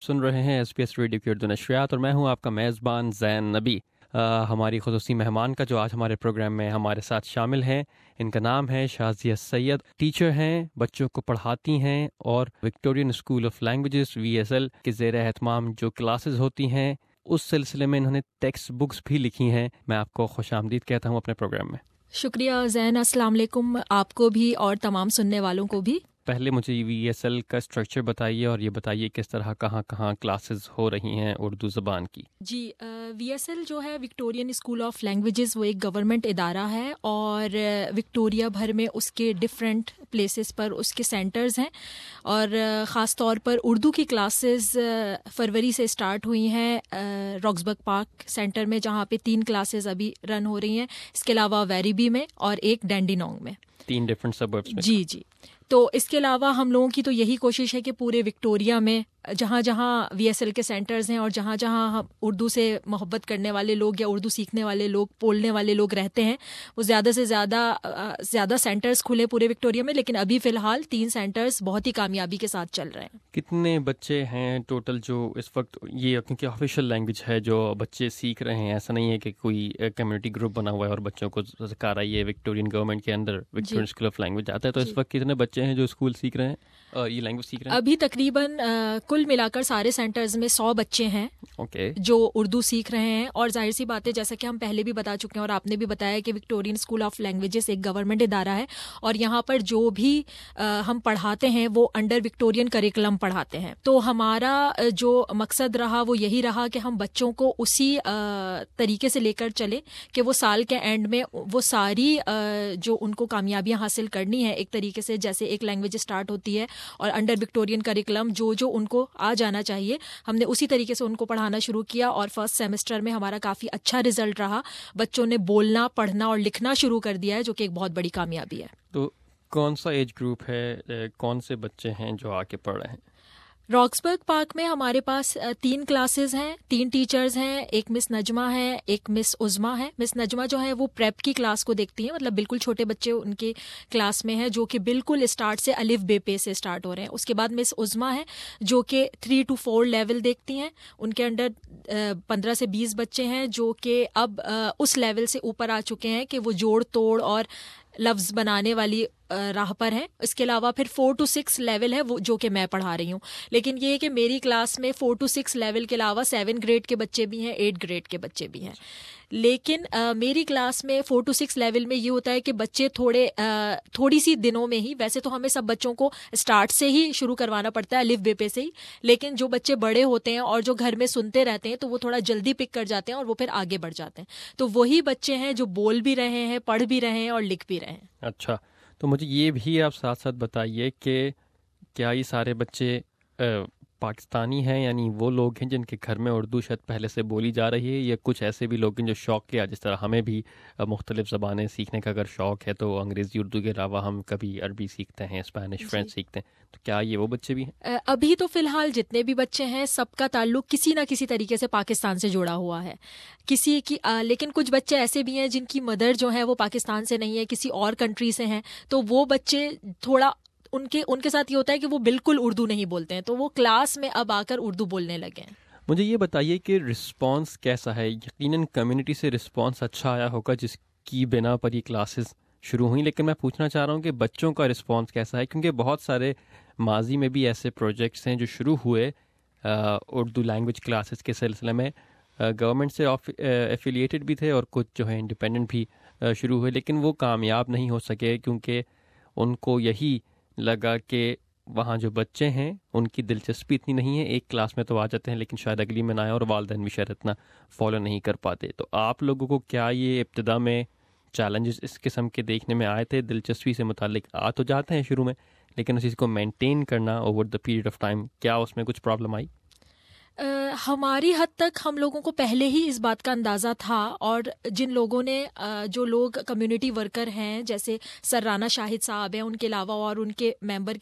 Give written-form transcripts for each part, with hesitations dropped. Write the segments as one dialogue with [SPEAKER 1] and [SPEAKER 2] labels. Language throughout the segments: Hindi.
[SPEAKER 1] सुन रहे हैं SBS रेडियो की उर्दू नशरियात और मैं हूं आपका मेज़बान ज़ैन नबी। हमारी ख़ुसूसी मेहमान का जो आज हमारे प्रोग्राम में हमारे साथ शामिल हैं, इनका नाम है शाज़िया सैयद। टीचर हैं, बच्चों को पढ़ाती हैं और Victorian school of languages VSL के ज़ेर एहतमाम जो क्लासेस होती हैं उस सिलसिले में इन्होंने टेक्स्ट बुक्स भी लिखी हैं। मैं आपको खुशामदीद कहता हूं अपने प्रोग्राम में।
[SPEAKER 2] शुक्रिया ज़ैन, अस्सलाम वालेकुम आपको भी और तमाम सुनने वालों को भी।
[SPEAKER 1] पहले मुझे VSL का स्ट्रक्चर बताइए और ये बताइए किस तरह कहाँ कहाँ क्लासेस हो रही हैं उर्दू ज़बान की।
[SPEAKER 2] जी, VSL जो है विक्टोरियन स्कूल ऑफ लैंग्वेजेस, वो एक गवर्नमेंट इदारा है और विक्टोरिया भर में उसके डिफरेंट प्लेसेस पर उसके सेंटर्स हैं और ख़ास तौर पर उर्दू की क्लासेस फरवरी से स्टार्ट हुई हैं रॉक्सबर्ग पार्क सेंटर में, जहाँ पे 3 क्लासेस अभी रन हो रही हैं। इसके अलावा वेरीबी में और एक डैंडीनोंग में,
[SPEAKER 1] 3 डिफरेंट सबर्ब्स में।
[SPEAKER 2] जी। तो इसके अलावा हम लोगों की तो यही कोशिश है कि पूरे विक्टोरिया में जहाँ जहाँ VSL के सेंटर्स हैं और जहाँ जहाँ उर्दू से मोहब्बत करने वाले लोग या उर्दू सीखने वाले लोग, बोलने वाले लोग रहते हैं, वो ज़्यादा से ज़्यादा सेंटर्स खुले पूरे विक्टोरिया में। लेकिन अभी फ़िलहाल 3 सेंटर्स बहुत ही कामयाबी के साथ चल रहे हैं।
[SPEAKER 1] कितने बच्चे हैं टोटल जो इस वक्त, ये क्योंकि ऑफिशियल लैंग्वेज है जो बच्चे सीख रहे हैं, ऐसा नहीं है कि कोई कम्युनिटी ग्रुप बना हुआ है और बच्चों को सिखा रहा है, ये विक्टोरियन गवर्नमेंट के अंदर विक्टोरियन स्कूल ऑफ लैंग्वेज आता है। तो इस वक्त कितने बच्चे हैं जो स्कूल सीख रहे हैं, ये लैंग्वेज सीख रहे हैं?
[SPEAKER 2] अभी तकरीबन कुल मिलाकर सारे सेंटर्स में 100 बच्चे हैं जो उर्दू सीख रहे हैं। और जाहिर सी बात है, जैसा कि हम पहले भी बता चुके हैं और आपने भी बताया कि विक्टोरियन स्कूल ऑफ लैंग्वेजेस एक गवर्नमेंट इदारा है और यहाँ पर जो भी हम पढ़ाते हैं वो अंडर विक्टोरियन करिकुलम पढ़ाते हैं। तो हमारा जो मकसद रहा वो यही रहा कि हम बच्चों को उसी तरीके से लेकर चले कि वो साल के एंड में वो सारी जो उनको कामयाबियाँ हासिल करनी है, एक तरीके से जैसे एक लैंग्वेज स्टार्ट होती है और अंडर विक्टोरियन करिकुलम जो उनको आ जाना चाहिए, हमने उसी तरीके से उनको पढ़ाना शुरू किया। और फर्स्ट सेमेस्टर में हमारा काफ़ी अच्छा रिजल्ट रहा, बच्चों ने बोलना, पढ़ना और लिखना शुरू कर दिया है, जो कि एक बहुत बड़ी कामयाबी है।
[SPEAKER 1] तो कौन सा एज ग्रुप है, कौन से बच्चे हैं जो आके पढ़ रहे हैं?
[SPEAKER 2] रॉक्सबर्ग पार्क में हमारे पास 3 क्लासेस हैं, 3 टीचर्स हैं, एक मिस नजमा है, एक मिस उज़मा है। मिस नजमा जो है वो प्रेप की क्लास को देखती हैं, मतलब बिल्कुल छोटे बच्चे उनके क्लास में हैं जो कि बिल्कुल स्टार्ट से अलिफ बे पे से स्टार्ट हो रहे हैं। उसके बाद मिस उज़मा है जो कि 3 to 4 लेवल देखती हैं, उनके अंडर 15 से 20 बच्चे हैं जो कि अब उस लेवल से ऊपर आ चुके हैं कि वो जोड़ तोड़ और लफ्ज़ बनाने वाली राह पर हैं। इसके अलावा फिर 4 to 6 लेवल है वो जो कि मैं पढ़ा रही हूँ। लेकिन ये है कि मेरी क्लास में 4 to 6 लेवल के अलावा 7 ग्रेड के बच्चे भी हैं, 8 ग्रेड के बच्चे भी हैं। लेकिन मेरी क्लास में 4 to 6 लेवल में ये होता है कि बच्चे थोड़ी सी दिनों में ही, वैसे तो हमें सब बच्चों को स्टार्ट से ही शुरू करवाना पड़ता है, अलिफ बे पे से ही, लेकिन जो बच्चे बड़े होते हैं और जो घर में सुनते रहते हैं तो वो थोड़ा जल्दी पिक कर जाते हैं और वो फिर आगे बढ़ जाते हैं। तो वही बच्चे हैं जो बोल भी रहे हैं, पढ़ भी रहे हैं और लिख भी रहे हैं।
[SPEAKER 1] अच्छा, तो मुझे ये भी आप साथ साथ बताइए कि क्या ये सारे बच्चे पाकिस्तानी हैं, यानी वो लोग हैं जिनके घर में उर्दू शायद पहले से बोली जा रही है, या कुछ ऐसे भी लोग हैं जो शौक के, जिस तरह हमें भी मुख्तलिफ ज़बानें सीखने का अगर शौक़ है तो अंग्रेज़ी उर्दू के अलावा हम कभी अरबी सीखते हैं, स्पेनिश, फ्रेंच सीखते हैं, तो क्या ये वो बच्चे भी हैं?
[SPEAKER 2] अभी तो फ़िलहाल जितने भी बच्चे हैं सबका ताल्लुक़ किसी ना किसी तरीके से पाकिस्तान से जुड़ा हुआ है, किसी की लेकिन कुछ बच्चे ऐसे भी हैं जिनकी मदर जो है वो पाकिस्तान से नहीं है, किसी और कंट्री से हैं। तो वो बच्चे थोड़ा उनके साथ ये होता है कि वो बिल्कुल उर्दू नहीं बोलते हैं, तो वो क्लास में अब आकर उर्दू बोलने लगे हैं।
[SPEAKER 1] मुझे ये बताइए कि रिस्पांस कैसा है? यकीनन कम्युनिटी से रिस्पांस अच्छा आया होगा जिसकी बिना पर ये क्लासेस शुरू हुई, लेकिन मैं पूछना चाह रहा हूँ कि बच्चों का रिस्पांस कैसा है, क्योंकि बहुत सारे माजी में भी ऐसे प्रोजेक्ट्स हैं जो शुरू हुए उर्दू लैंग्वेज क्लासेस के सिलसिले में, गवर्नमेंट से एफिलिएटेड भी थे और कुछ जो है इंडिपेंडेंट भी शुरू हुए, लेकिन वो कामयाब नहीं हो सके क्योंकि उनको यही लगा कि वहाँ जो बच्चे हैं उनकी दिलचस्पी इतनी नहीं है, एक क्लास में तो आ जाते हैं लेकिन शायद अगली में ना आए और वालिदैन भी शायद इतना फॉलो नहीं कर पाते। तो आप लोगों को क्या ये इब्तिदा में चैलेंजेस इस किस्म के देखने में आए थे? दिलचस्पी से मुतालिक आ तो जाते हैं शुरू में, लेकिन उस चीज़ को मेंटेन करना over the period of time, क्या उसमें कुछ प्रॉब्लम आई?
[SPEAKER 2] हमारी हद तक हम लोगों को पहले ही इस बात का अंदाज़ा था, और जिन लोगों ने जो लोग कम्युनिटी वर्कर हैं जैसे सर राना शाहिद साहब हैं, उनके अलावा और उनके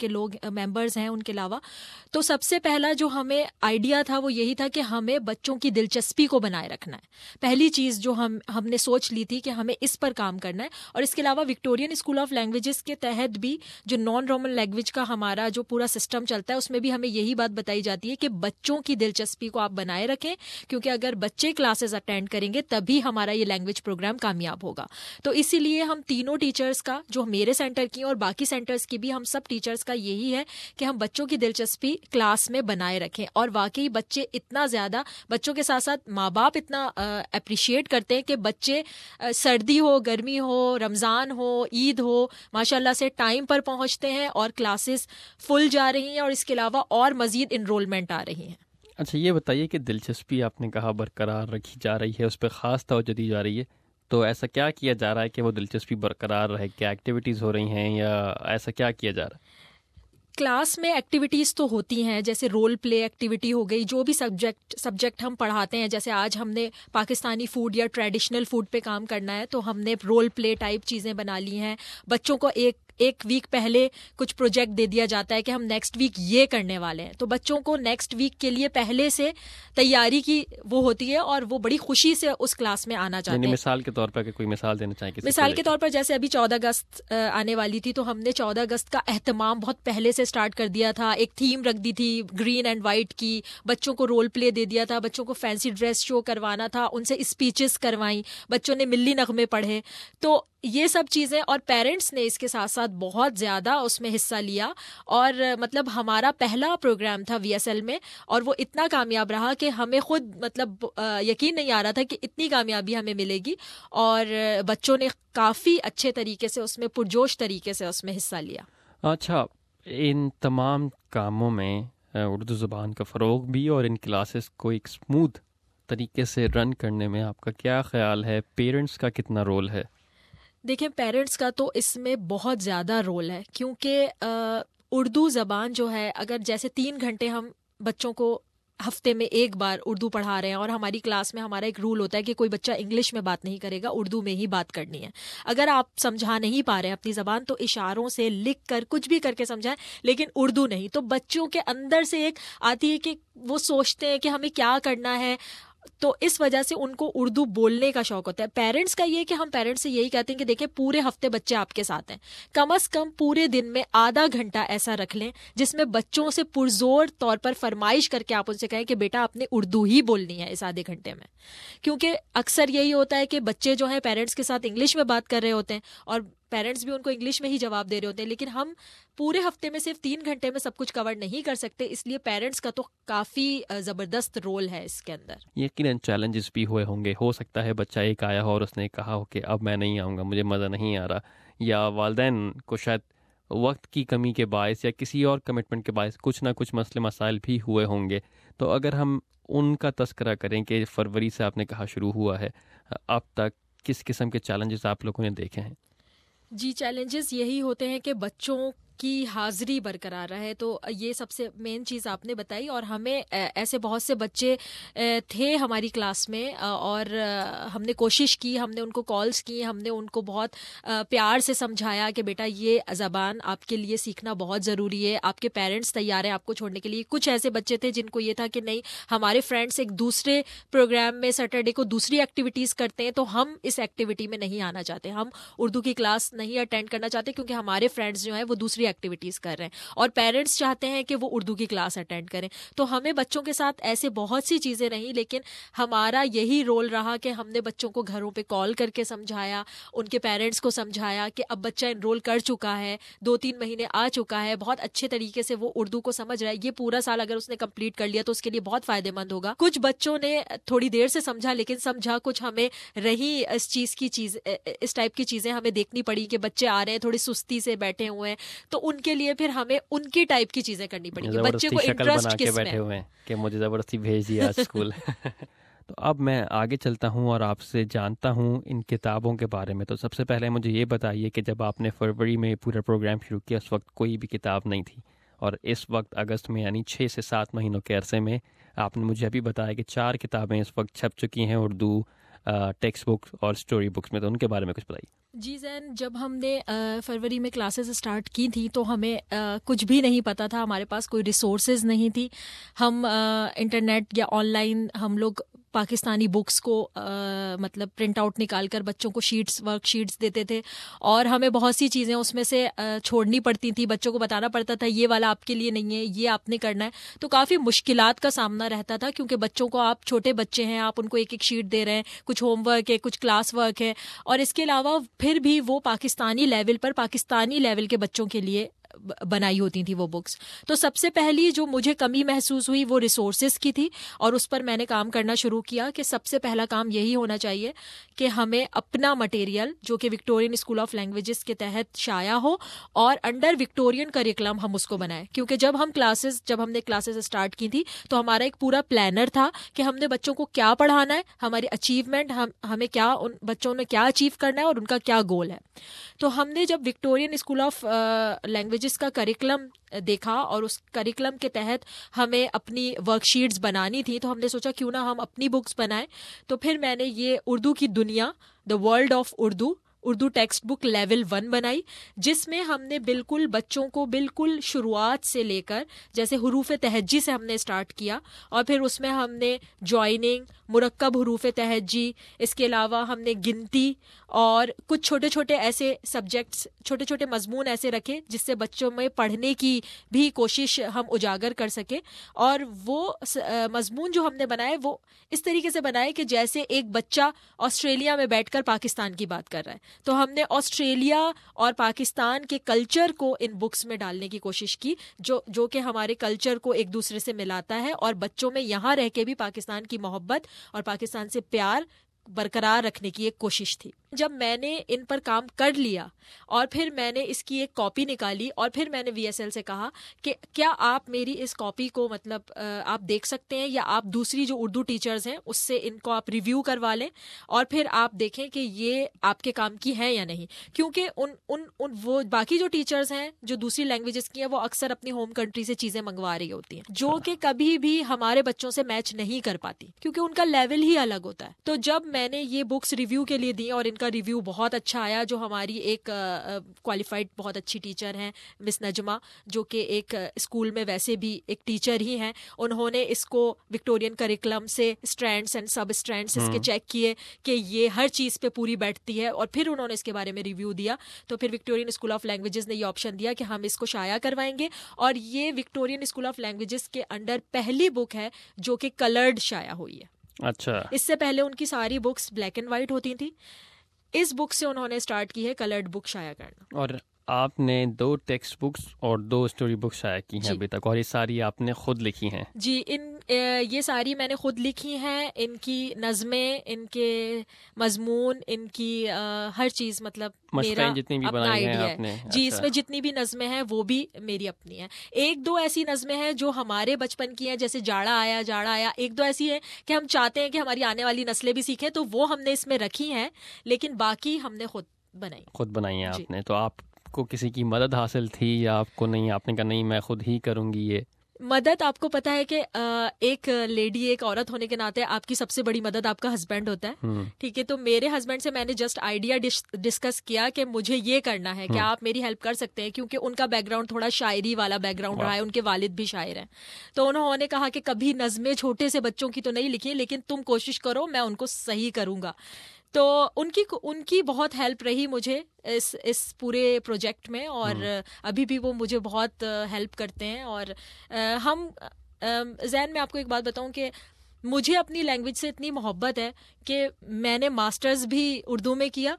[SPEAKER 2] मेंबर्स हैं उनके अलावा, तो सबसे पहला जो हमें आइडिया था वो यही था कि हमें बच्चों की दिलचस्पी को बनाए रखना है। पहली चीज़ जो हमने सोच ली थी कि हमें इस पर काम करना है। और इसके अलावा विक्टोरियन स्कूल ऑफ लैंग्वेजेस के तहत भी जो नॉन रोमन लैंग्वेज का हमारा जो पूरा सिस्टम चलता है उसमें भी हमें यही बात बताई जाती है कि बच्चों की दिलचस्पी को आप बनाए रखें, क्योंकि अगर बच्चे क्लासेस अटेंड करेंगे तभी हमारा ये लैंग्वेज प्रोग्राम कामयाब होगा। तो इसीलिए हम तीनों टीचर्स का, जो मेरे सेंटर की और बाकी सेंटर्स की भी, हम सब टीचर्स का यही है कि हम बच्चों की दिलचस्पी क्लास में बनाए रखें। और वाकई बच्चे इतना ज़्यादा, बच्चों के साथ साथ माँ बाप इतना अप्रिशिएट करते हैं कि बच्चे सर्दी हो, गर्मी हो, रमज़ान हो, ईद हो, माशाल्लाह से टाइम पर पहुँचते हैं और क्लासेस फुल जा रही हैं, और इसके अलावा और मज़ीद इनरोलमेंट आ रही हैं।
[SPEAKER 1] अच्छा, ये बताइए कि दिलचस्पी आपने कहा बरकरार रखी जा रही है, उस पर ख़ास तवज्जो दी जा रही है, तो ऐसा क्या किया जा रहा है कि वो दिलचस्पी बरकरार रहे? क्या एक्टिविटीज़ हो रही हैं या ऐसा क्या किया जा रहा है?
[SPEAKER 2] क्लास में एक्टिविटीज़ तो होती हैं, जैसे रोल प्ले एक्टिविटी हो गई, जो भी सब्जेक्ट हम पढ़ाते हैं। जैसे आज हमने पाकिस्तानी फूड या ट्रेडिशनल फूड पे काम करना है, तो हमने रोल प्ले टाइप चीज़ें बना ली हैं। बच्चों को एक वीक पहले कुछ प्रोजेक्ट दे दिया जाता है कि हम नेक्स्ट वीक ये करने वाले हैं, तो बच्चों को नेक्स्ट वीक के लिए पहले से तैयारी की वो होती है और वो बड़ी खुशी से उस क्लास में आना चाहते हैं।
[SPEAKER 1] मिसाल के तौर पर, अगर कोई मिसाल देना चाहें किसी
[SPEAKER 2] मिसाल के तौर पर, जैसे अभी 14 अगस्त आने वाली थी, तो हमने 14 अगस्त का एहतमाम बहुत पहले से स्टार्ट कर दिया था। एक थीम रख दी थी ग्रीन एंड वाइट की, बच्चों को रोल प्ले दे दिया था, बच्चों को फैंसी ड्रेस शो करवाना था, उनसे स्पीचेस करवाई, बच्चों ने मिल्ली नगमे पढ़े। तो ये सब चीज़ें, और पेरेंट्स ने इसके साथ साथ बहुत ज़्यादा उसमें हिस्सा लिया। और मतलब हमारा पहला प्रोग्राम था VSL में, और वो इतना कामयाब रहा कि हमें खुद मतलब यकीन नहीं आ रहा था कि इतनी कामयाबी हमें मिलेगी। और बच्चों ने काफ़ी अच्छे तरीके से उसमें, पुरजोश तरीके से उसमें हिस्सा लिया।
[SPEAKER 1] अच्छा, इन तमाम कामों में उर्दू ज़ुबान का फ़रोग भी और इन क्लासेस को एक स्मूथ तरीके से रन करने में आपका क्या ख्याल है? पेरेंट्स का कितना रोल है?
[SPEAKER 2] देखिए, पेरेंट्स का तो इसमें बहुत ज़्यादा रोल है, क्योंकि उर्दू ज़बान जो है, अगर जैसे 3 घंटे हम बच्चों को हफ्ते में एक बार उर्दू पढ़ा रहे हैं, और हमारी क्लास में हमारा एक रूल होता है कि कोई बच्चा इंग्लिश में बात नहीं करेगा, उर्दू में ही बात करनी है। अगर आप समझा नहीं पा रहे हैं अपनी ज़बान, तो इशारों से, लिख कर, कुछ भी करके समझाएं, लेकिन उर्दू नहीं। तो बच्चों के अंदर से एक आती है कि वो सोचते हैं कि हमें क्या करना है, तो इस वजह से उनको उर्दू बोलने का शौक होता है। पेरेंट्स का ये कि हम पेरेंट्स से यही कहते हैं कि देखिए, पूरे हफ्ते बच्चे आपके साथ हैं, कम से कम पूरे दिन में आधा घंटा ऐसा रख लें जिसमें बच्चों से पुरजोर तौर पर फरमाइश करके आप उनसे कहें कि बेटा आपने उर्दू ही बोलनी है इस आधे घंटे में। क्योंकि अक्सर यही होता है कि बच्चे जो है पेरेंट्स के साथ इंग्लिश में बात कर रहे होते हैं, और पेरेंट्स भी उनको इंग्लिश में ही जवाब दे रहे होते हैं, लेकिन हम पूरे हफ्ते में सिर्फ 3 घंटे में सब कुछ कवर नहीं कर सकते। इसलिए पेरेंट्स का तो काफ़ी ज़बरदस्त रोल है इसके अंदर।
[SPEAKER 1] यकीनन चैलेंजेस भी हुए होंगे। हो सकता है बच्चा एक आया हो और उसने कहा हो कि अब मैं नहीं आऊँगा, मुझे मज़ा नहीं आ रहा, या वालिदैन को शायद वक्त की कमी के बायस या किसी और कमिटमेंट के बायस कुछ ना कुछ मसले मसाइल भी हुए होंगे। तो अगर हम उनका तस्करा करें कि फरवरी से आपने कहा शुरू हुआ है, अब तक किस किस्म के चैलेंजेस आप लोगों ने देखे हैं?
[SPEAKER 2] जी, चैलेंजेस यही होते हैं कि बच्चों की हाज़िरी बरकरार रहे, तो ये सबसे मेन चीज़ आपने बताई। और हमें ऐसे बहुत से बच्चे थे हमारी क्लास में, और हमने कोशिश की, हमने उनको कॉल्स की, हमने उनको बहुत प्यार से समझाया कि बेटा ये ज़बान आपके लिए सीखना बहुत ज़रूरी है, आपके पेरेंट्स तैयार हैं आपको छोड़ने के लिए। कुछ ऐसे बच्चे थे जिनको ये था कि नहीं, हमारे फ्रेंड्स एक दूसरे प्रोग्राम में सैटरडे को दूसरी एक्टिविटीज़ करते हैं, तो हम इस एक्टिविटी में नहीं आना चाहते, हम उर्दू की क्लास नहीं अटेंड करना चाहते, क्योंकि हमारे फ्रेंड्स जो हैं वो दूसरी एक्टिविटीज कर रहे हैं, और पेरेंट्स चाहते हैं कि वो उर्दू की क्लास अटेंड करें। तो हमें बच्चों के साथ ऐसे बहुत सी चीज़ें रहीं, लेकिन हमारा यही रोल रहा कि हमने बच्चों को घरों पे कॉल करके समझाया, उनके पेरेंट्स को समझाया कि अब बच्चा इनरोल कर चुका है, 2-3 महीने आ चुका है, बहुत अच्छे तरीके से वो उर्दू को समझ रहा है, ये पूरा साल अगर उसने कंप्लीट कर लिया तो उसके लिए बहुत फायदेमंद होगा। कुछ बच्चों ने थोड़ी देर से समझा, लेकिन समझा कुछ हमें रही इस टाइप की चीज़ें हमें देखनी पड़ी कि बच्चे आ रहे हैं थोड़ी सुस्ती से बैठे हुए हैं, तो उनके लिए फिर हमें उनकी टाइप की चीजें करनी पड़ेगी। बच्चे को इंटरेस्ट किस में,
[SPEAKER 1] बैठे हुए हैं कि मुझे जबरदस्ती भेज दिया स्कूल। तो अब मैं आगे चलता हूँ और आपसे जानता हूँ इन किताबों के बारे में। तो सबसे पहले मुझे ये बताइए कि जब आपने फरवरी में पूरा प्रोग्राम शुरू किया, उस वक्त कोई भी किताब नहीं थी, और इस वक्त अगस्त में यानी 6 से 7 महीनों के अरसे में आपने मुझे अभी बताया कि 4 किताबें इस वक्त छप चुकी हैं उर्दू टेक्स्ट बुक्स और स्टोरी बुक्स में, तो उनके बारे में कुछ बताइए।
[SPEAKER 2] जी जैन, जब हमने फरवरी में क्लासेस स्टार्ट की थी तो हमें कुछ भी नहीं पता था, हमारे पास कोई रिसोर्सेज नहीं थी। हम इंटरनेट या ऑनलाइन हम लोग पाकिस्तानी बुक्स को मतलब प्रिंट आउट निकाल कर बच्चों को वर्कशीट्स देते थे और हमें बहुत सी चीज़ें उसमें से छोड़नी पड़ती थी। बच्चों को बताना पड़ता था ये वाला आपके लिए नहीं है, ये आपने करना है। तो काफ़ी मुश्किलात का सामना रहता था क्योंकि बच्चों को, आप छोटे बच्चे हैं, आप उनको एक एक शीट दे रहे हैं, कुछ होमवर्क है, कुछ क्लास वर्क है, और इसके अलावा फिर भी वो पाकिस्तानी लेवल पर पाकिस्तानी लेवल के बच्चों के लिए बनाई होती थी वो बुक्स। तो सबसे पहली जो मुझे कमी महसूस हुई वो रिसोर्सेज की थी और उस पर मैंने काम करना शुरू किया कि सबसे पहला काम यही होना चाहिए कि हमें अपना मटेरियल जो कि विक्टोरियन स्कूल ऑफ लैंग्वेजेस के तहत शाया हो और अंडर विक्टोरियन करिकुलम हम उसको बनाएं। क्योंकि जब हमने क्लासेस स्टार्ट की थी तो हमारा एक पूरा प्लानर था कि हमने बच्चों को क्या पढ़ाना है, हमारी अचीवमेंट, हमें क्या, उन बच्चों ने क्या अचीव करना है और उनका क्या गोल है। तो हमने जब विक्टोरियन स्कूल ऑफ लैंग्वेजेस का करिकुलम देखा और उस करिकुलम के तहत हमें अपनी वर्कशीट्स बनानी थी, तो हमने सोचा क्यों ना हम अपनी बुक्स बनाएं। तो फिर मैंने ये उर्दू की दुनिया, the world of Urdu text book level 1 बनाई, जिसमें हमने बिल्कुल बच्चों को बिल्कुल शुरुआत से लेकर, जैसे हुरूफ तहज्जी से हमने स्टार्ट किया और फिर उसमें हमने जॉइनिंग, मुरक्कब हुरूफ तहज्जी, इसके अलावा हमने गिनती और कुछ छोटे छोटे ऐसे सब्जेक्ट्स, छोटे छोटे मजमून ऐसे रखे जिससे बच्चों में पढ़ने की भी कोशिश हम उजागर कर सके। और वो मजमून जो हमने बनाए वो इस तरीके से बनाए कि जैसे एक बच्चा ऑस्ट्रेलिया में बैठकर पाकिस्तान की बात कर रहा है, तो हमने ऑस्ट्रेलिया और पाकिस्तान के कल्चर को इन बुक्स में डालने की कोशिश की, जो कि हमारे कल्चर को एक दूसरे से मिलाता है और बच्चों में यहाँ रह के भी पाकिस्तान की मोहब्बत और पाकिस्तान से प्यार बरकरार रखने की एक कोशिश थी। जब मैंने इन पर काम कर लिया और फिर मैंने इसकी एक कॉपी निकाली और फिर मैंने VSL से कहा कि क्या आप मेरी इस कॉपी को मतलब आप देख सकते हैं या आप दूसरी जो उर्दू टीचर्स हैं उससे इनको आप रिव्यू करवा लें और फिर आप देखें कि ये आपके काम की है या नहीं। क्योंकि वो बाकी जो टीचर्स हैं जो दूसरी लैंग्वेजेस की हैं वो अक्सर अपनी होम कंट्री से चीज़ें मंगवा रही होती हैं जो कि कभी भी हमारे बच्चों से मैच नहीं कर पाती क्योंकि उनका लेवल ही अलग होता है। तो जब मैंने ये बुक्स रिव्यू के लिए दी और इनका रिव्यू बहुत अच्छा आया, जो हमारी एक क्वालिफाइड बहुत अच्छी टीचर हैं मिस नजमा, जो कि एक स्कूल में वैसे भी एक टीचर ही हैं, उन्होंने इसको विक्टोरियन करिकुलम से स्ट्रैंड्स एंड सब स्ट्रैंड्स इसके चेक किए कि ये हर चीज़ पे पूरी बैठती है और फिर उन्होंने इसके बारे में रिव्यू दिया। तो फिर विक्टोरियन स्कूल ऑफ लैंग्वेजेस ने ये ऑप्शन दिया कि हम इसको शाया करवाएंगे और ये विक्टोरियन स्कूल ऑफ लैंग्वेजेस के अंडर पहली बुक है जो कि कलर्ड शाया हुई है।
[SPEAKER 1] अच्छा,
[SPEAKER 2] इससे पहले उनकी सारी बुक्स ब्लैक एंड वाइट होती थी। इस बुक से उन्होंने स्टार्ट की है कलर्ड बुक शाया करना।
[SPEAKER 1] और आपने 2 टेक्स्ट बुक्स और 2 स्टोरी बुक्स शाया की हैं अभी तक, और ये सारी आपने खुद लिखी हैं?
[SPEAKER 2] जी, ये सारी मैंने खुद लिखी हैं। इनकी नज़में, इनके मजमून, इनकी हर चीज़ मतलब मेरा
[SPEAKER 1] जितनी भी
[SPEAKER 2] अपना
[SPEAKER 1] बनाई हैं
[SPEAKER 2] आइडिया
[SPEAKER 1] आपने।
[SPEAKER 2] है जी। इसमें जितनी भी नज़में हैं वो भी मेरी अपनी हैं। 1-2 ऐसी नज़में हैं जो हमारे बचपन की हैं, जैसे जाड़ा आया। 1-2 ऐसी है कि हम चाहते हैं कि हमारी आने वाली नस्लें भी सीखें, तो वो हमने इसमें रखी हैं, लेकिन बाकी हमने खुद बनाई हैं आपने।
[SPEAKER 1] तो आपको किसी की मदद हासिल थी या आपको नहीं, आपने कहा नहीं मैं खुद ही करूंगी? ये
[SPEAKER 2] मदद, आपको पता है कि एक लेडी, एक औरत होने के नाते आपकी सबसे बड़ी मदद आपका हस्बैंड होता है, ठीक है। तो मेरे हस्बैंड से मैंने जस्ट आइडिया डिस्कस किया कि मुझे ये करना है, क्या आप मेरी हेल्प कर सकते हैं, क्योंकि उनका बैकग्राउंड थोड़ा शायरी वाला बैकग्राउंड रहा है, उनके वालिद भी शायर हैं। तो उन्होंने कहा कि कभी नज़में छोटे से बच्चों की तो नहीं लिखी, लेकिन तुम कोशिश करो, मैं उनको सही करूँगा। तो उनकी बहुत हेल्प रही मुझे इस पूरे प्रोजेक्ट में, और अभी भी वो मुझे बहुत हेल्प करते हैं। और हम जैन, मैं आपको एक बात बताऊं कि मुझे अपनी लैंग्वेज से इतनी मोहब्बत है कि मैंने मास्टर्स भी उर्दू में किया।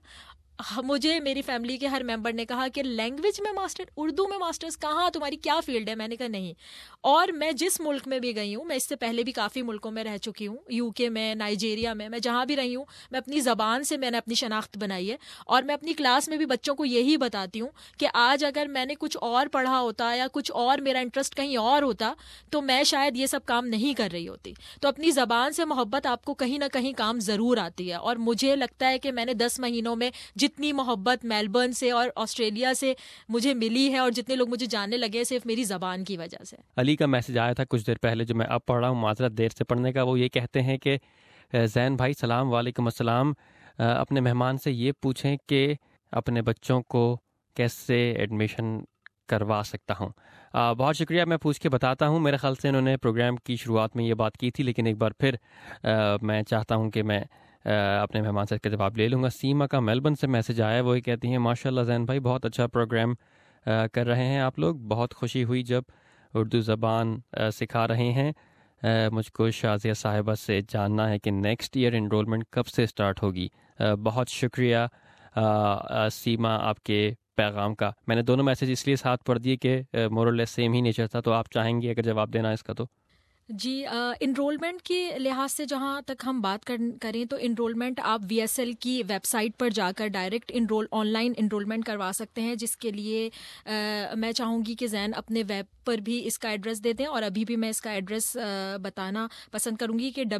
[SPEAKER 2] मुझे मेरी फैमिली के हर मेंबर ने कहा कि लैंग्वेज में मास्टर, उर्दू में मास्टर्स कहाँ, तुम्हारी क्या फील्ड है? मैंने कहा नहीं। और मैं जिस मुल्क में भी गई हूँ, मैं इससे पहले भी काफ़ी मुल्कों में रह चुकी हूँ, UK में, नाइजीरिया में, मैं जहाँ भी रही हूँ, मैं अपनी ज़बान से मैंने अपनी शनाख्त बनाई है। और मैं अपनी क्लास में भी बच्चों को यही बताती हूँ कि आज अगर मैंने कुछ और पढ़ा होता या कुछ और मेरा इंटरेस्ट कहीं और होता तो मैं शायद ये सब काम नहीं कर रही होती। तो अपनी ज़बान से मोहब्बत आपको कहीं ना कहीं काम ज़रूर आती है। और मुझे लगता है कि मैंने 10 महीनों में जितनी मोहब्बत मेलबर्न से और ऑस्ट्रेलिया से मुझे मिली है और जितने लोग मुझे जानने लगे सिर्फ मेरी ज़बान की वजह से।
[SPEAKER 1] अली का मैसेज आया था कुछ देर पहले जो मैं अब पढ़ रहा हूँ, माजरत देर से पढ़ने का। वो ये कहते हैं कि जैन भाई सलाम, वालेकुम अस्सलाम, अपने मेहमान से ये पूछें कि अपने बच्चों को कैसे एडमिशन करवा सकता हूँ। बहुत शुक्रिया, मैं पूछ के बताता हूँ। मेरे ख्याल से इन्होंने प्रोग्राम की शुरुआत में ये बात की थी, लेकिन एक बार फिर मैं चाहता हूँ कि मैं अपने मेहमान से इसका जवाब ले लूँगा। सीमा का मेलबर्न से मैसेज आया, वो ये कहती हैं माशाल्लाह जैन भाई बहुत अच्छा प्रोग्राम कर रहे हैं आप लोग, बहुत खुशी हुई जब उर्दू ज़बान सिखा रहे हैं। मुझको शाजिया साहिबा से जानना है कि नेक्स्ट ईयर इनरोलमेंट कब से स्टार्ट होगी। बहुत शुक्रिया सीमा आपके पैगाम का। मैंने दोनों मैसेज इसलिए साथ पढ़ दिए कि मोरलेस सेम ही नेचर था, तो आप चाहेंगे अगर जवाब देना इसका तो?
[SPEAKER 2] जी, इनरोलमेंट के लिहाज से जहाँ तक हम बात करें तो इनरोलमेंट आप VSL की वेबसाइट पर जाकर डायरेक्ट ऑनलाइन इनरोलमेंट करवा सकते हैं, जिसके लिए मैं चाहूँगी कि जैन अपने वेब पर भी इसका एड्रेस दे दें, और अभी भी मैं इसका एड्रेस बताना पसंद करूँगी कि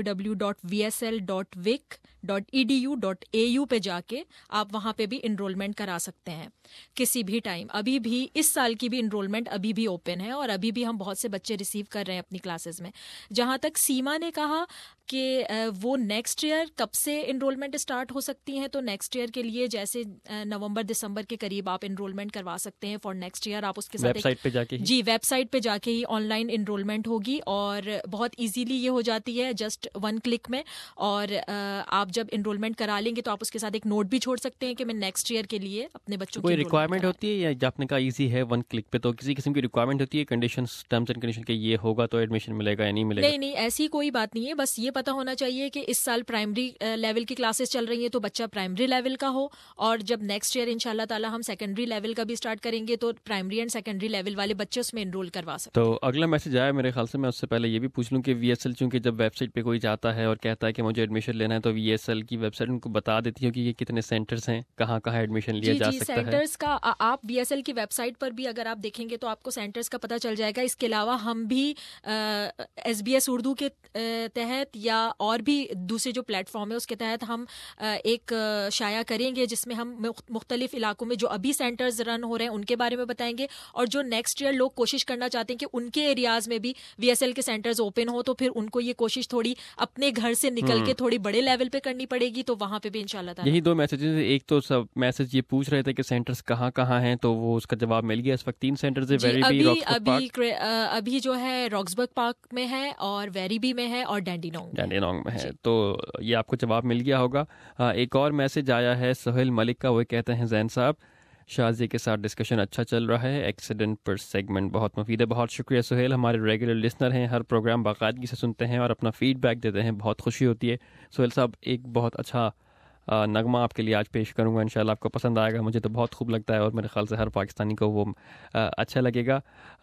[SPEAKER 2] www.vsl.vic.edu.au पे जाके आप वहाँ पे भी इनरोलमेंट करा सकते हैं किसी भी टाइम। अभी भी इस साल की भी इनरोलमेंट अभी भी ओपन है और अभी भी हम बहुत से बच्चे रिसीव कर रहे हैं अपनी क्लासेस में। जहाँ तक सीमा ने कहा कि वो नेक्स्ट ईयर कब से इनरोलमेंट स्टार्ट हो सकती हैं, तो नेक्स्ट ईयर के लिए जैसे नवंबर दिसंबर के करीब आप इनरोलमेंट करवा सकते हैं फॉर नेक्स्ट ईयर। आप उसके साथ
[SPEAKER 1] वेबसाइट पे जाके
[SPEAKER 2] जी वेबसाइट पे जाके ही ऑनलाइन इनरोलमेंट होगी और बहुत इजीली ये हो जाती है, जस्ट 1 क्लिक में। और आप जब इनरोलमेंट करा लेंगे तो आप उसके साथ एक नोट भी छोड़ सकते हैं कि मैं नेक्स्ट ईयर के लिए अपने बच्चों
[SPEAKER 1] कोई रिक्वायरमेंट होती है, या आपने कहा इजी है 1 क्लिक पे, तो किसी किस्म की रिक्वायरमेंट होती है, कंडीशंस, टर्म्स एंड कंडीशन के ये होगा तो एडमिशन मिलेगा या नहीं मिलेगा?
[SPEAKER 2] नहीं, ऐसी कोई बात नहीं है। बस ये पता होना चाहिए कि इस साल प्राइमरी लेवल की क्लासेस चल रही हैं तो बच्चा प्राइमरी लेवल का हो, और जब नेक्स्ट ईयर इंशाल्लाह ताला हम सेकेंडरी लेवल का भी स्टार्ट करेंगे तो प्राइमरी एंड सेकेंडरी लेवल वाले बच्चे उसमें एनरोल करवा सकते हैं।
[SPEAKER 1] तो अगला मैसेज आया मेरे ख्याल से, मैं उससे पहले ये भी पूछ लूँ कि VSL चूँकि जब वेबसाइट पे कोई जाता है और कहता है कि मुझे एडमिशन लेना है, तो VSL की वेबसाइट उनको बता देती है कि ये कितने सेंटर्स हैं, कहाँ कहाँ एडमिशन लिया जा सकता है?
[SPEAKER 2] सेंटर्स का आप VSL की वेबसाइट पर भी अगर आप देखेंगे तो आपको सेंटर्स का पता चल जाएगा। इसके अलावा हम भी SBS उर्दू के तहत या और भी दूसरे जो प्लेटफॉर्म है उसके तहत हम एक शाया करेंगे, जिसमें हम मुख्तलिफ इलाकों में जो अभी सेंटर्स रन हो रहे हैं उनके बारे में बताएंगे, और जो नेक्स्ट ईयर लोग कोशिश करना चाहते हैं कि उनके एरियाज में भी VSL के सेंटर्स ओपन हो, तो फिर उनको ये कोशिश थोड़ी अपने घर से निकल के थोड़ी बड़े लेवल पे करनी पड़ेगी, तो वहां पे भी इंशाल्लाह।
[SPEAKER 1] यही 2 मैसेजेस, एक तो सब मैसेज ये पूछ रहे थे कि सेंटर्स कहाँ कहाँ हैं, तो वो उसका जवाब मिल गया। इस वक्त 3 सेंटर्स है, वेरीबी, रॉक्सबर्ग पार्क।
[SPEAKER 2] अभी जो है रॉक्सबर्ग पार्क में है और वेरीबी में है और डैंडीनोंग में है, तो ये आपको जवाब मिल गया होगा। एक और मैसेज आया है सोहेल मलिक का, वो कहते हैं जैन साहब शाजी के साथ डिस्कशन अच्छा चल रहा है, एक्सीडेंट पर सेगमेंट बहुत मुफीद है। बहुत शुक्रिया सोहेल, हमारे रेगुलर लिसनर हैं, हर प्रोग्राम बाकायदगी से सुनते हैं और अपना फीडबैक देते हैं, बहुत खुशी होती है। सोहेल साहब, एक बहुत अच्छा नगमा आपके लिए आज पेश करूंगा, इंशाल्लाह आपको पसंद आएगा। मुझे तो बहुत खूब लगता है और मेरे ख्याल से हर पाकिस्तानी को वो अच्छा लगेगा।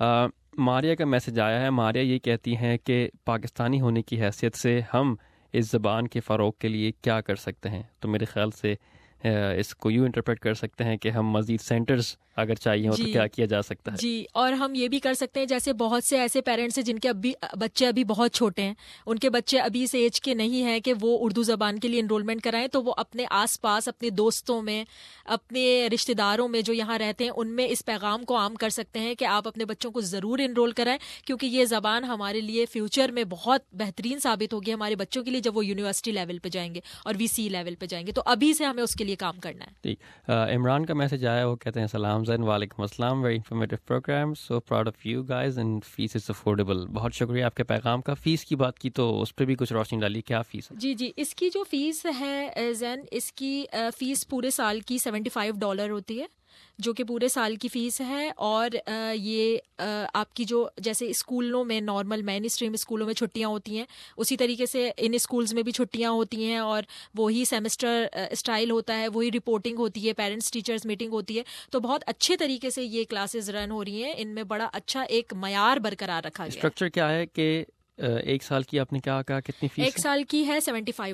[SPEAKER 2] मारिया का मैसेज आया है। मारिया ये कहती हैं कि पाकिस्तानी होने की हैसियत से हम इस ज़बान के फ़रोग के लिए क्या कर सकते हैं? तो मेरे ख्याल से इसको यूँ इंटरप्रेट कर सकते हैं कि हम मज़ीद सेंटर्स अगर चाहिए हो तो क्या किया जा सकता है? जी, और हम ये भी कर सकते हैं, जैसे बहुत से ऐसे पेरेंट्स हैं जिनके बच्चे अभी बहुत छोटे हैं, उनके बच्चे अभी इस एज के नहीं हैं कि वो उर्दू ज़बान के लिए इनरोलमेंट कराएं, तो वो अपने आसपास, अपने दोस्तों में, अपने रिश्तेदारों में जो यहाँ रहते हैं उनमें इस पैगाम को आम कर सकते हैं कि आप अपने बच्चों को ज़रूर इनरोल कराएं, क्योंकि ये ज़बान हमारे लिए फ्यूचर में बहुत बेहतरीन साबित होगी हमारे बच्चों के लिए जब वो यूनिवर्सिटी लेवल पर जाएंगे और VC लेवल पर जाएंगे। तो अभी से हमें उसके लिए काम करना है।
[SPEAKER 1] इमरान का मैसेज आया, वो कहते हैं सलाम ज़ैन, वालेकुम अस्सलाम, very informative program, so proud of you guys and fees is affordable. बहुत शुक्रिया आपके पैगाम का। फ़ीस की बात की तो उस पर भी कुछ रोशनी डाली, क्या फ़ीस है?
[SPEAKER 2] जी, इसकी जो फ़ीस है ज़ैन, इसकी फ़ीस पूरे साल की $75 होती है, जो कि पूरे साल की फ़ीस है। और ये आपकी जो जैसे स्कूलों में नॉर्मल मेन स्ट्रीम स्कूलों में छुट्टियां होती हैं, उसी तरीके से इन स्कूल्स में भी छुट्टियां होती हैं और वही सेमेस्टर स्टाइल होता है, वही रिपोर्टिंग होती है, पेरेंट्स टीचर्स मीटिंग होती है। तो बहुत अच्छे तरीके से ये क्लासेस रन हो रही हैं, इनमें बड़ा अच्छा एक मयार बरकरार रखा गया है।
[SPEAKER 1] स्ट्रक्चर क्या है कि एक साल की आपने क्या कहा, कितनी फीस?
[SPEAKER 2] एक साल की है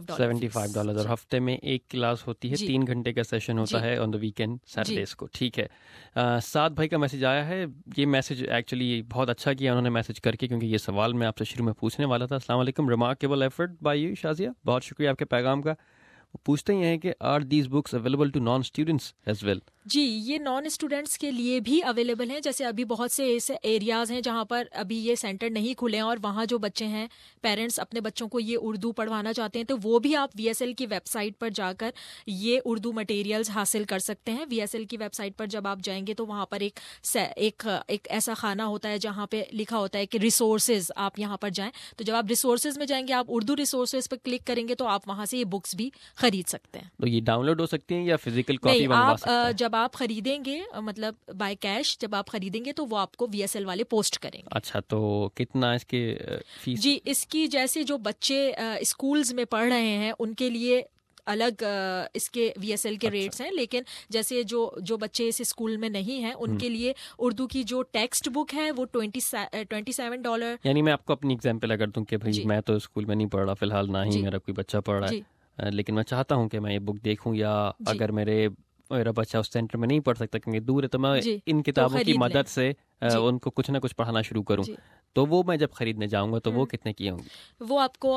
[SPEAKER 2] $75
[SPEAKER 1] और हफ्ते में एक क्लास होती है, 3 घंटे का सेशन होता है ऑन द वीकेंड सैटरडेज को। ठीक है। साद भाई का मैसेज आया है। ये मैसेज एक्चुअली बहुत अच्छा किया उन्होंने मैसेज करके, क्योंकि ये सवाल मैं आपसे शुरू में पूछने वाला था। अस्सलाम वालेकुम, remarkable effort by you Shazia, बहुत शुक्रिया आपके पैगाम का। पूछते ही हैं कि are these books available to non students as well?
[SPEAKER 2] जी, ये नॉन स्टूडेंट्स के लिए भी अवेलेबल हैं। जैसे अभी बहुत से ऐसे एरियाज़ हैं जहाँ पर अभी ये सेंटर नहीं खुले हैं और वहाँ जो बच्चे हैं, पेरेंट्स अपने बच्चों को ये उर्दू पढ़वाना चाहते हैं, तो वो भी आप VSL की वेबसाइट पर जाकर ये उर्दू मटेरियल्स हासिल कर सकते हैं। VSL की वेबसाइट पर जब आप जाएंगे तो वहाँ पर एक ऐसा खाना होता है जहाँ पे लिखा होता है कि रिसोर्सेज, आप यहाँ पर जाएं। तो जब आप रिसोर्सेज में जाएंगे, आप उर्दू रिसोर्सेज पर क्लिक करेंगे तो आप वहाँ से ये बुक्स भी खरीद सकते हैं।
[SPEAKER 1] तो ये डाउनलोड हो सकती हैं या फिजिकल कॉपी
[SPEAKER 2] नहीं,
[SPEAKER 1] मंगवा
[SPEAKER 2] आप
[SPEAKER 1] सकते हैं?
[SPEAKER 2] जब आप खरीदेंगे, मतलब बाय कैश जब आप खरीदेंगे तो वो आपको VSL वाले पोस्ट करेंगे।
[SPEAKER 1] अच्छा, तो कितना इसके फीस?
[SPEAKER 2] जी, इसकी जैसे जो बच्चे स्कूल्स में पढ़ रहे हैं उनके लिए अलग इसके VSL के रेट्स हैं, लेकिन जैसे जो बच्चे इस स्कूल में नहीं हैं उनके लिए उर्दू की जो टेक्स्ट बुक है वो $27।
[SPEAKER 1] यानी मैं आपको अपनी एग्जांपल अगर दूं कि भाई मैं तो स्कूल में नहीं पढ़ रहा फिलहाल, ना ही मेरा कोई बच्चा पढ़ रहा है, लेकिन मैं चाहता हूं कि मैं ये बुक देखूं, या अगर मेरा बच्चा उस सेंटर में नहीं पढ़ सकता क्योंकि दूर है, तो मैं इन किताबों की मदद से उनको कुछ ना कुछ पढ़ाना शुरू करूं, तो वो मैं जब खरीदने जाऊंगा तो वो कितने की होंगी?
[SPEAKER 2] वो आपको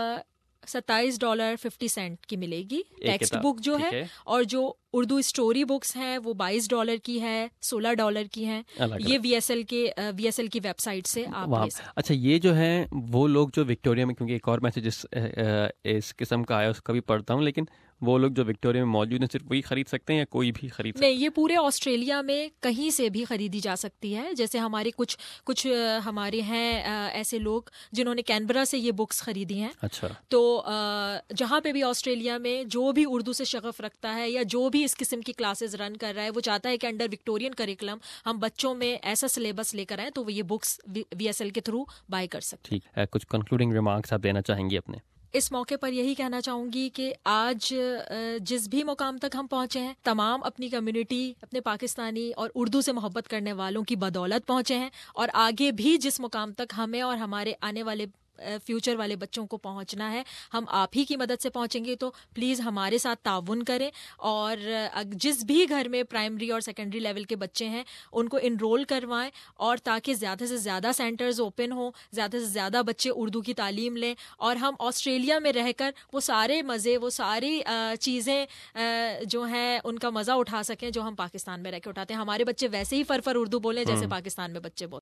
[SPEAKER 2] $27.50 की मिलेगी टेक्स्ट बुक जो है, और जो उर्दू स्टोरी बुक्स हैं वो $22 की है, $16 की हैं। ये VSL की वेबसाइट से आप ले सकते हैं।
[SPEAKER 1] अच्छा, ये जो है वो लोग जो विक्टोरिया में, क्योंकि एक और मैसेज इस किस्म का आया उसका भी पढ़ता हूँ, लेकिन वो लोग जो विक्टोरिया में मौजूद हैं सिर्फ वही खरीद सकते हैं या कोई भी खरीद सकते हैं?
[SPEAKER 2] नहीं, ये पूरे ऑस्ट्रेलिया में कहीं से भी खरीदी जा सकती है। जैसे हमारे कुछ हमारे हैं ऐसे लोग जिन्होंने कैनबरा से ये बुक्स खरीदी हैं।
[SPEAKER 1] अच्छा,
[SPEAKER 2] तो जहाँ पे भी ऑस्ट्रेलिया में जो भी उर्दू से शगफ रखता है या जो भी इस किस्म की क्लासेस रन कर रहा है, वो चाहता है कि अंडर विक्टोरियन करिकुलम हम बच्चों में ऐसा सिलेबस लेकर आए, तो वो ये बुक्स VSL के थ्रू बाय कर सकते हैं।
[SPEAKER 1] ठीक है, कुछ कंक्लूडिंग रिमार्क्स आप देना चाहेंगे अपने?
[SPEAKER 2] इस मौके पर यही कहना चाहूँगी कि आज जिस भी मुकाम तक हम पहुँचे हैं, तमाम अपनी कम्युनिटी, अपने पाकिस्तानी और उर्दू से मोहब्बत करने वालों की बदौलत पहुँचे हैं, और आगे भी जिस मुकाम तक हमें और हमारे आने वाले फ्यूचर वाले बच्चों को पहुंचना है, हम आप ही की मदद से पहुंचेंगे। तो प्लीज़ हमारे साथ ताउन करें, और जिस भी घर में प्राइमरी और सेकेंडरी लेवल के बच्चे हैं उनको इनरोल करवाएं, और ताकि ज़्यादा से ज़्यादा सेंटर्स ओपन हो, ज़्यादा से ज़्यादा बच्चे उर्दू की तालीम लें, और हम ऑस्ट्रेलिया में रहकर वो सारे मज़े, वो सारी चीज़ें जो हैं उनका मज़ा उठा सकें जो हम पाकिस्तान में रह के उठाते हैं। हमारे बच्चे वैसे ही फर उर्दू बोलें जैसे पाकिस्तान में बच्चे बोलते हैं।